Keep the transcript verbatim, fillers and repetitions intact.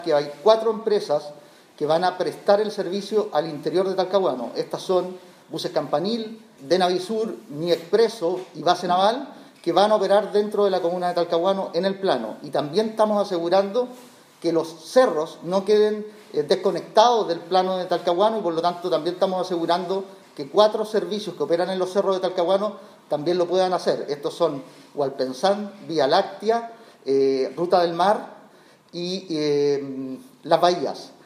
que hay cuatro empresas que van a prestar el servicio al interior de Talcahuano. Estas son Buses Campanil, de Navisur, Mi Expreso y Base Naval, que van a operar dentro de la comuna de Talcahuano en el plano. Y también estamos asegurando que los cerros no queden eh, desconectados del plano de Talcahuano, y por lo tanto también estamos asegurando que cuatro servicios que operan en los cerros de Talcahuano también lo puedan hacer. Estos son Hualpensán, Vía Láctea, eh, Ruta del Mar y eh, Las Bahías.